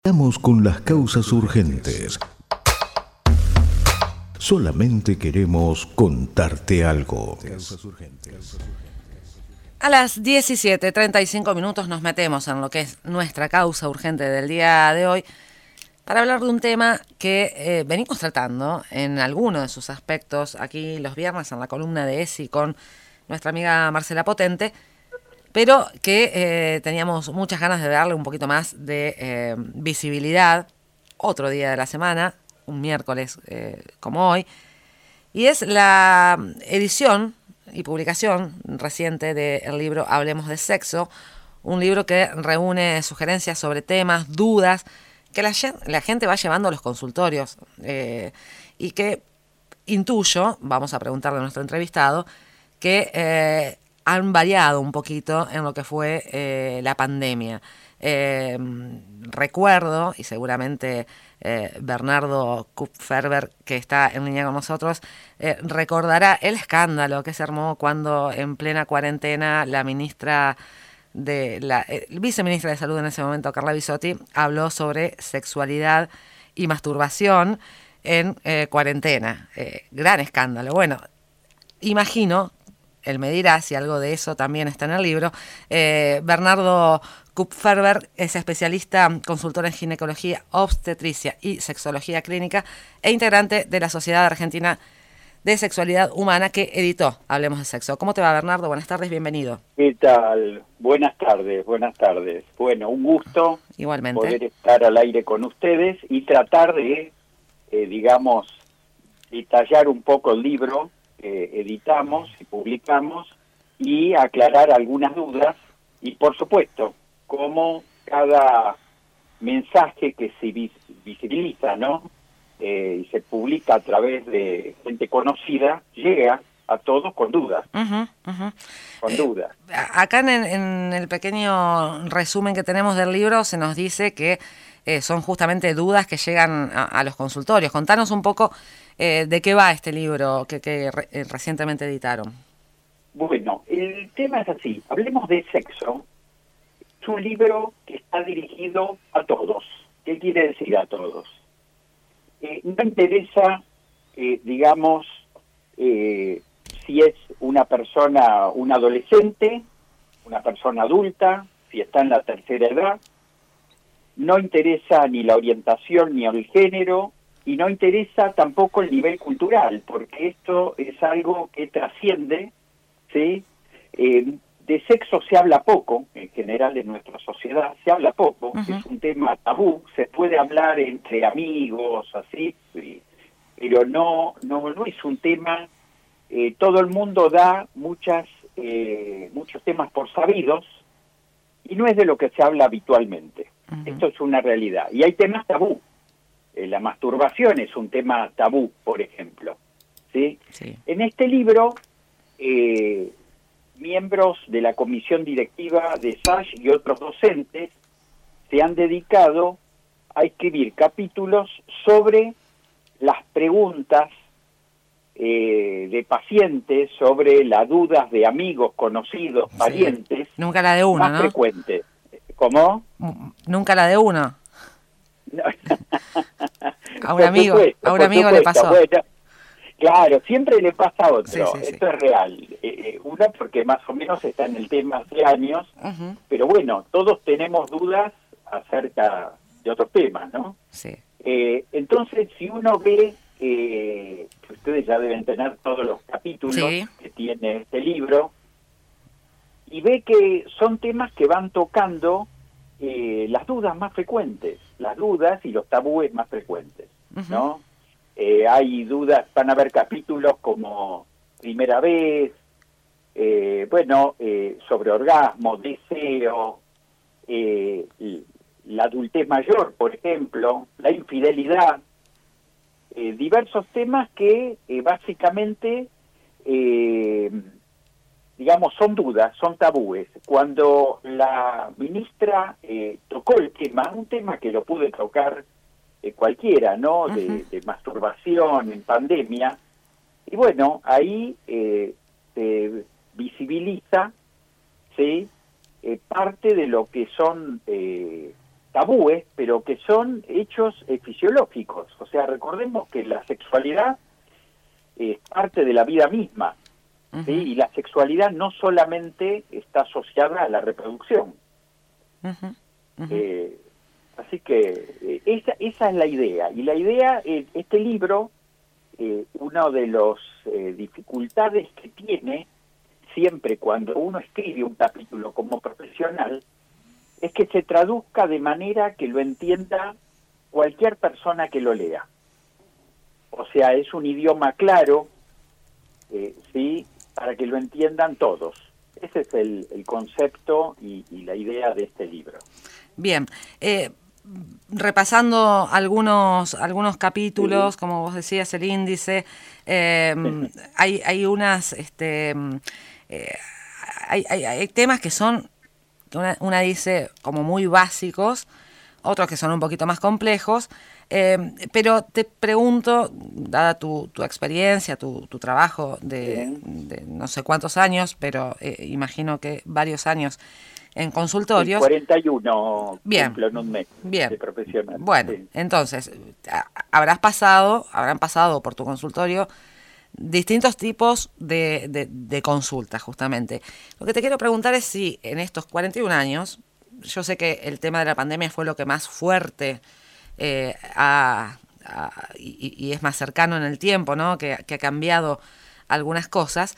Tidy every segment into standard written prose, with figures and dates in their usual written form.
Estamos con las causas urgentes. Solamente queremos contarte algo. A las 17:35 nos metemos en lo que es nuestra causa urgente del día de hoy para hablar de un tema que venimos tratando en alguno de sus aspectos aquí los viernes en la columna de ESI con nuestra amiga Marcela Potente, pero que teníamos muchas ganas de darle un poquito más de visibilidad otro día de la semana, un miércoles como hoy, y es la edición y publicación reciente del libro Hablemos de Sexo, un libro que reúne sugerencias sobre temas, dudas que la gente va llevando a los consultorios y que intuyo, vamos a preguntarle a nuestro entrevistado, que han variado un poquito en lo que fue la pandemia. Recuerdo, y seguramente Bernardo Kupferber, que está en línea con nosotros, recordará el escándalo que se armó cuando en plena cuarentena la ministra viceministra de Salud en ese momento, Carla Bisotti, habló sobre sexualidad y masturbación en cuarentena. Gran escándalo. Bueno, imagino, él me dirá si algo de eso también está en el libro. Bernardo Kupferber es especialista, consultor en ginecología, obstetricia y sexología clínica e integrante de la Sociedad Argentina de Sexualidad Humana que editó Hablemos de Sexo. ¿Cómo te va, Bernardo? Buenas tardes, bienvenido. ¿Qué tal? Buenas tardes, buenas tardes. Bueno, un gusto Igualmente poder estar al aire con ustedes y tratar de, digamos, detallar un poco el libro que editamos y publicamos y aclarar algunas dudas y, por supuesto, cómo cada mensaje que se visibiliza, ¿no? Y se publica a través de gente conocida, llega a todos con dudas. Con dudas. Acá en el pequeño resumen que tenemos del libro se nos dice que son justamente dudas que llegan a los consultorios. Contanos un poco de qué va este libro que recientemente editaron. Bueno, el tema es así. Hablemos de Sexo. Es un libro que está dirigido a todos. ¿Qué quiere decir a todos? No interesa, digamos, si es una persona, un adolescente, una persona adulta, si está en la tercera edad. No interesa ni la orientación ni el género, y no interesa tampoco el nivel cultural, porque esto es algo que trasciende, ¿sí? De sexo se habla poco, en general en nuestra sociedad se habla poco, es un tema tabú, se puede hablar entre amigos, así, pero no es un tema, todo el mundo da muchos temas por sabidos, y no es de lo que se habla habitualmente. Esto es una realidad. Y hay temas tabú. La masturbación es un tema tabú, por ejemplo. ¿Sí? Sí. En este libro, miembros de la comisión directiva de SASH y otros docentes se han dedicado a escribir capítulos sobre las preguntas de pacientes, sobre las dudas de amigos, conocidos, parientes. Sí. Nunca la de uno, más ¿no? Frecuentes. ¿Cómo? Nunca la de uno. No. A un amigo le pasó. Bueno, claro, siempre le pasa a otro. Sí. Esto es real. Uno porque más o menos está en el tema hace años, pero bueno, todos tenemos dudas acerca de otros temas, ¿no? Sí. Entonces, si uno ve, ustedes ya deben tener todos los capítulos que tiene este libro, y ve que son temas que van tocando las dudas más frecuentes, las dudas y los tabúes más frecuentes, ¿no? Hay dudas, van a haber capítulos como primera vez, sobre orgasmo, deseo, la adultez mayor, por ejemplo, la infidelidad, diversos temas que básicamente digamos, son dudas, son tabúes. Cuando la ministra tocó el tema, un tema que lo pude tocar cualquiera, ¿no? De masturbación en pandemia, y bueno, ahí se visibiliza, ¿sí? Parte de lo que son tabúes, pero que son hechos fisiológicos. O sea, recordemos que la sexualidad es parte de la vida misma, ¿sí? Y la sexualidad no solamente está asociada a la reproducción. Así que esa es la idea. Y la idea, este libro, una de las dificultades que tiene siempre cuando uno escribe un capítulo como profesional, es que se traduzca de manera que lo entienda cualquier persona que lo lea. O sea, es un idioma claro, ¿sí? Para que lo entiendan todos. Ese es el concepto y la idea de este libro. Bien, repasando algunos capítulos, como vos decías, el índice, hay unas, hay temas que son, una dice como muy básicos, otros que son un poquito más complejos, pero te pregunto, dada tu experiencia, tu trabajo de no sé cuántos años, pero imagino que varios años en consultorios. 41 bien, cumplo en un mes de profesional. Bueno, sí. Entonces, habrán pasado por tu consultorio distintos tipos de consultas, justamente. Lo que te quiero preguntar es si en estos 41 años, yo sé que el tema de la pandemia fue lo que más fuerte y es más cercano en el tiempo, ¿no? Que ha cambiado algunas cosas.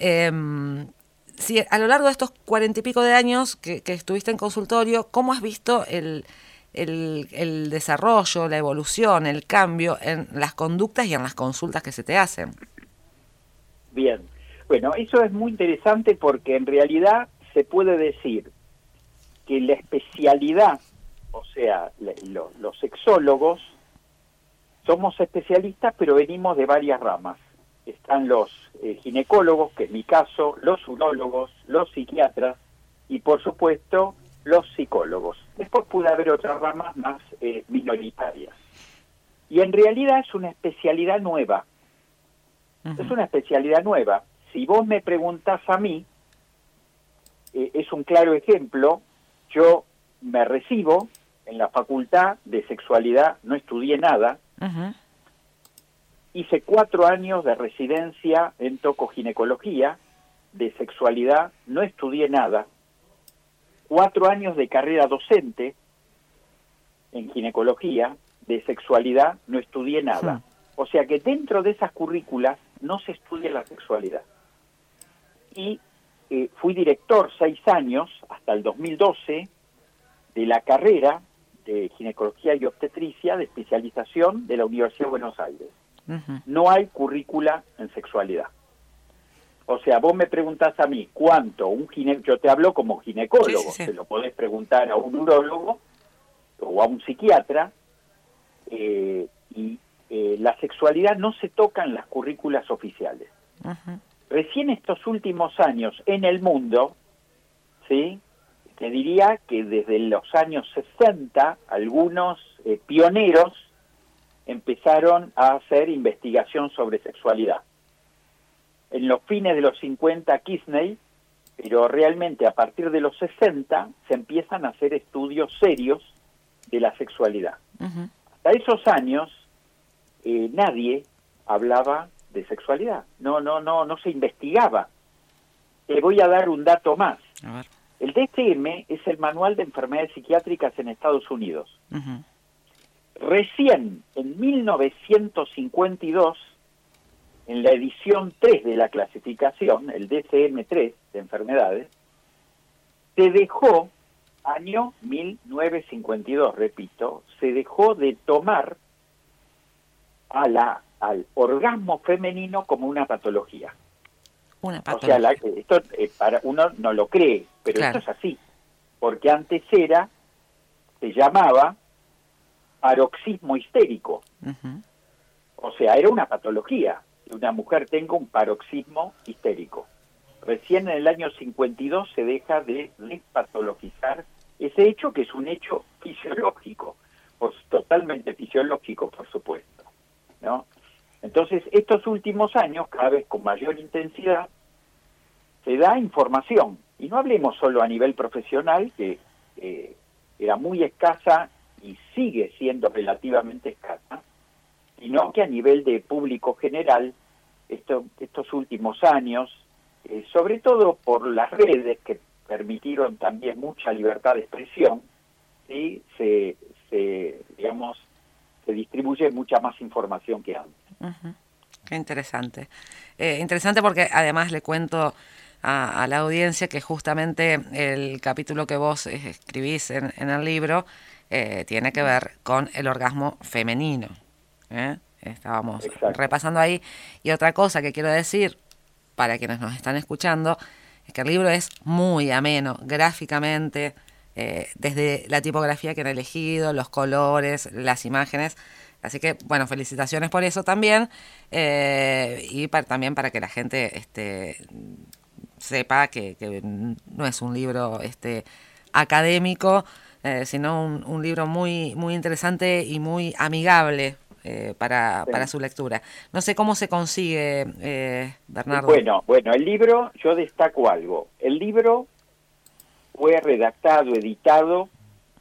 Si a lo largo de estos 40 y pico de años que estuviste en consultorio, ¿cómo has visto el desarrollo, la evolución, el cambio en las conductas y en las consultas que se te hacen? Bien, bueno, eso es muy interesante porque en realidad se puede decir que la especialidad, o sea, los sexólogos, somos especialistas pero venimos de varias ramas. Están los ginecólogos, que es mi caso, los urólogos, los psiquiatras y, por supuesto, los psicólogos. Después puede haber otras ramas más minoritarias. Y en realidad es una especialidad nueva. Es una especialidad nueva. Si vos me preguntás a mí, es un claro ejemplo. Yo me recibo en la facultad de sexualidad, no estudié nada. Hice 4 años de residencia en tocoginecología, de sexualidad, no estudié nada. 4 años de carrera docente en ginecología, de sexualidad, no estudié nada. O sea que dentro de esas currículas no se estudia la sexualidad. Y fui director 6 años, hasta el 2012, de la carrera de ginecología y obstetricia de especialización de la Universidad de Buenos Aires. No hay currícula en sexualidad. O sea, vos me preguntás a mí, ¿cuánto yo te hablo como ginecólogo, se lo podés preguntar a un urólogo o a un psiquiatra, la sexualidad no se toca en las currículas oficiales. Recién estos últimos años en el mundo, ¿sí? Te diría que desde los años 60, algunos pioneros empezaron a hacer investigación sobre sexualidad. En los fines de los 50, Kisney, pero realmente a partir de los 60 se empiezan a hacer estudios serios de la sexualidad. Hasta esos años nadie hablaba de sexualidad, no se investigaba. Te voy a dar un dato más. A ver. El DSM es el Manual de Enfermedades Psiquiátricas en Estados Unidos. Recién en 1952, en la edición 3 de la clasificación, el DSM-3 de enfermedades, se dejó, año 1952, repito, se dejó de tomar al orgasmo femenino como una patología. Una patología. O sea, esto para uno no lo cree, pero claro, esto es así, porque antes se llamaba paroxismo histérico. O sea, era una patología. Una mujer tenga un paroxismo histérico. Recién en el año 52 se deja de despatologizar ese hecho, que es un hecho fisiológico, totalmente fisiológico, por supuesto, ¿no? Entonces, estos últimos años, cada vez con mayor intensidad, se da información. Y no hablemos solo a nivel profesional, que era muy escasa y sigue siendo relativamente escasa, sino que a nivel de público general, estos últimos años, sobre todo por las redes que permitieron también mucha libertad de expresión, ¿sí? se distribuye mucha más información que antes. Uh-huh. Qué interesante. Interesante porque además le cuento a la audiencia que justamente el capítulo que vos escribís en el libro tiene que ver con el orgasmo femenino. Estábamos repasando ahí. Y otra cosa que quiero decir para quienes nos están escuchando es que el libro es muy ameno, gráficamente, desde la tipografía que han elegido, los colores, las imágenes. Así que, bueno, felicitaciones por eso también, y también para que la gente sepa que no es un libro académico, sino un libro muy, muy interesante y muy amigable para su lectura. No sé cómo se consigue, Bernardo. Bueno, el libro, yo destaco algo. El libro fue redactado, editado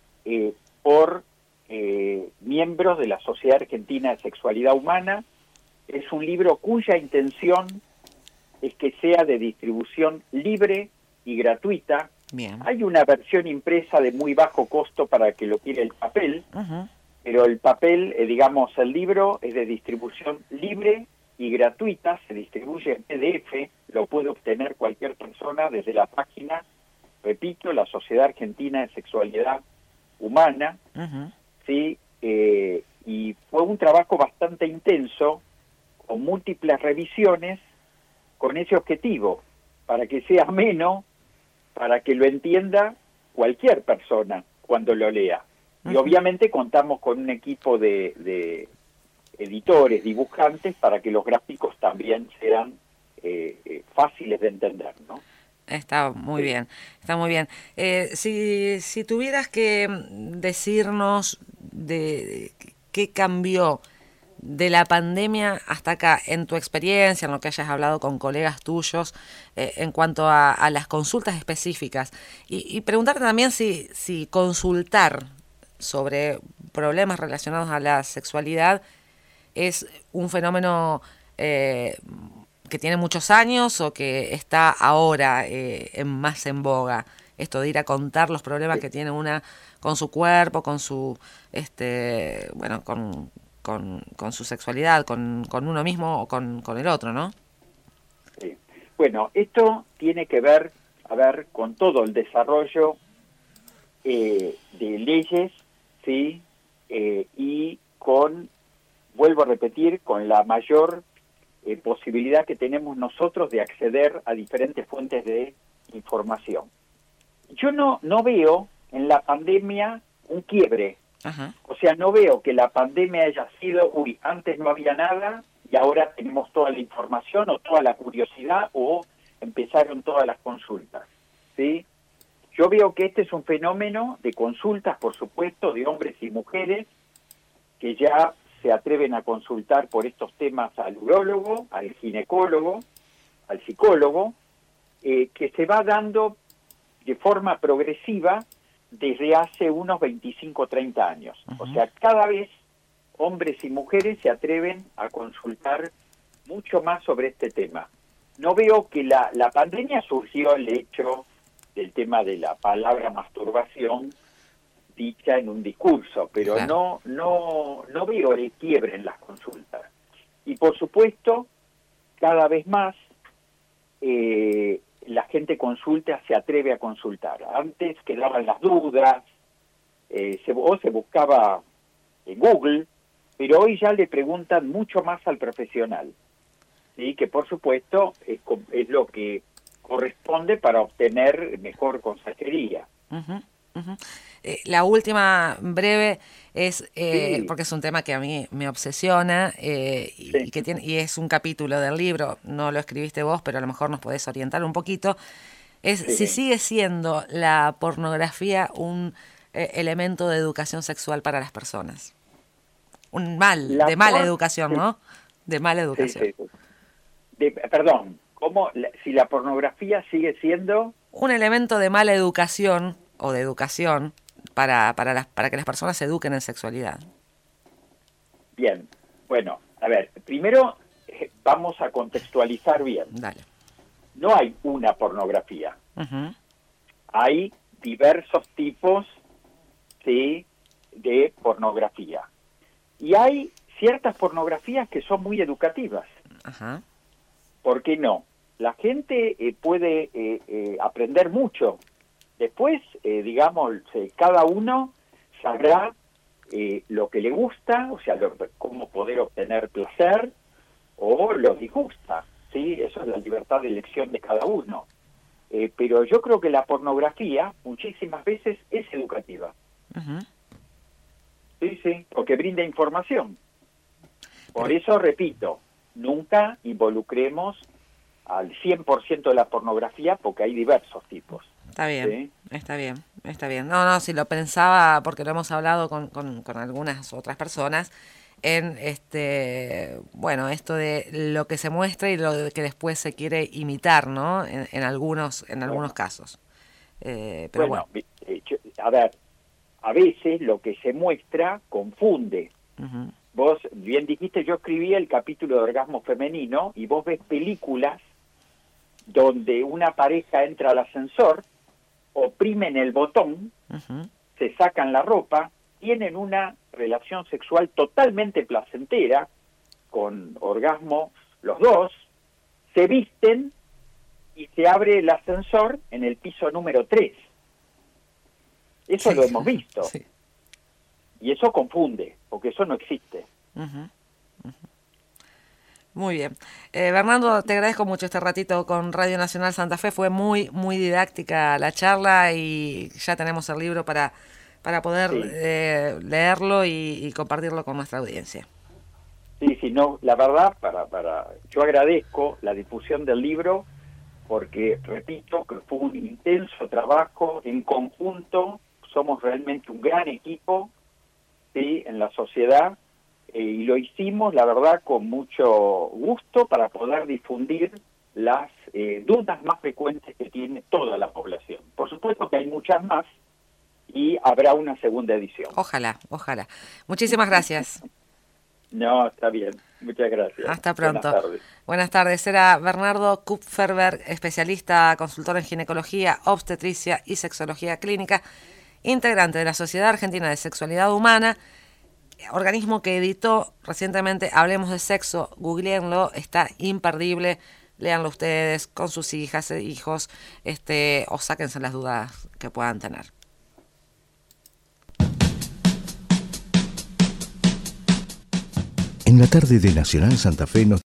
por miembros de la Sociedad Argentina de Sexualidad Humana. Es un libro cuya intención es que sea de distribución libre y gratuita. Bien. Hay una versión impresa de muy bajo costo para que lo quiera el papel, uh-huh. Pero el papel, el libro es de distribución libre y gratuita, se distribuye en PDF, lo puede obtener cualquier persona desde la página, repito, la Sociedad Argentina de Sexualidad Humana, uh-huh. ¿sí? Y fue un trabajo bastante intenso, con múltiples revisiones, con ese objetivo, para que sea ameno, para que lo entienda cualquier persona cuando lo lea. Y obviamente contamos con un equipo de editores, dibujantes, para que los gráficos también sean fáciles de entender, ¿no? Está muy bien, está muy bien. Si tuvieras que decirnos de qué cambió de la pandemia hasta acá, en tu experiencia, en lo que hayas hablado con colegas tuyos, en cuanto a las consultas específicas, y preguntarte también si consultar sobre problemas relacionados a la sexualidad es un fenómeno que tiene muchos años o que está ahora más en boga, esto de ir a contar los problemas que tiene una con su cuerpo, con su con su sexualidad, con uno mismo o con el otro, ¿no? Sí. Bueno, esto tiene que ver, con todo el desarrollo de leyes, ¿sí? Y vuelvo a repetir, con la mayor posibilidad que tenemos nosotros de acceder a diferentes fuentes de información. Yo no veo en la pandemia un quiebre. Ajá. O sea, no veo que la pandemia haya sido, antes no había nada y ahora tenemos toda la información o toda la curiosidad o empezaron todas las consultas, ¿sí? Yo veo que este es un fenómeno de consultas, por supuesto, de hombres y mujeres que ya se atreven a consultar por estos temas al urólogo, al ginecólogo, al psicólogo, que se va dando de forma progresiva desde hace unos 25 o 30 años. Uh-huh. O sea, cada vez hombres y mujeres se atreven a consultar mucho más sobre este tema. No veo que la pandemia surgió el hecho del tema de la palabra masturbación dicha en un discurso, pero claro, no veo el quiebre en las consultas. Y por supuesto, cada vez más la gente consulta, se atreve a consultar. Antes quedaban las dudas, se buscaba en Google, pero hoy ya le preguntan mucho más al profesional, ¿sí? Que por supuesto es lo que corresponde para obtener mejor consejería. Uh-huh, uh-huh. La última breve es, sí, porque es un tema que a mí me obsesiona, sí, y es un capítulo del libro, no lo escribiste vos, pero a lo mejor nos podés orientar un poquito, es sí, si sigue siendo la pornografía un elemento de educación sexual para las personas. De mala educación, sí, ¿no? De mala educación. Sí, sí. Perdón, ¿cómo? Si la pornografía sigue siendo un elemento de mala educación o de educación para que las personas se eduquen en sexualidad? Bien, bueno, a ver, primero vamos a contextualizar bien. Dale. No hay una pornografía. Uh-huh. Hay diversos tipos de pornografía. Y hay ciertas pornografías que son muy educativas. Ajá. ¿Por qué no? La gente puede aprender mucho. Después, digamos, cada uno sabrá lo que le gusta, o sea, cómo poder obtener placer, o lo disgusta, ¿sí? Eso es la libertad de elección de cada uno. Pero yo creo que la pornografía muchísimas veces es educativa. Uh-huh. Sí, porque brinda información. Por eso, repito, nunca involucremos al 100% de la pornografía, porque hay diversos tipos. Está bien, ¿sí? está bien. No, si lo pensaba, porque lo hemos hablado con algunas otras personas, en bueno, esto de lo que se muestra y lo que después se quiere imitar, ¿no? En algunos casos. Pero bueno. A ver, a veces lo que se muestra confunde. Uh-huh. Vos bien dijiste, yo escribí el capítulo de orgasmo femenino y vos ves películas donde una pareja entra al ascensor, oprimen el botón, uh-huh, se sacan la ropa, tienen una relación sexual totalmente placentera, con orgasmo los dos, se visten y se abre el ascensor en el piso número 3. Eso lo hemos visto. Sí. Y eso confunde, porque eso no existe. Uh-huh. Uh-huh. Muy bien. Bernardo, te agradezco mucho este ratito con Radio Nacional Santa Fe. Fue muy, muy didáctica la charla y ya tenemos el libro para poder leerlo y compartirlo con nuestra audiencia. Sí, no, la verdad, yo agradezco la difusión del libro porque, repito, que fue un intenso trabajo en conjunto. Somos realmente un gran equipo, ¿sí?, en la sociedad. Y lo hicimos, la verdad, con mucho gusto para poder difundir las dudas más frecuentes que tiene toda la población. Por supuesto que hay muchas más y habrá una segunda edición. Ojalá. Muchísimas gracias. No, está bien. Muchas gracias. Hasta pronto. Buenas tardes. Buenas tardes. Era Bernardo Kupferberg, especialista, consultor en ginecología, obstetricia y sexología clínica, integrante de la Sociedad Argentina de Sexualidad Humana, organismo que editó recientemente Hablemos de Sexo. Googleenlo, está imperdible. Léanlo ustedes con sus hijas e hijos, o sáquense las dudas que puedan tener. En la tarde de Nacional Santa Fe nos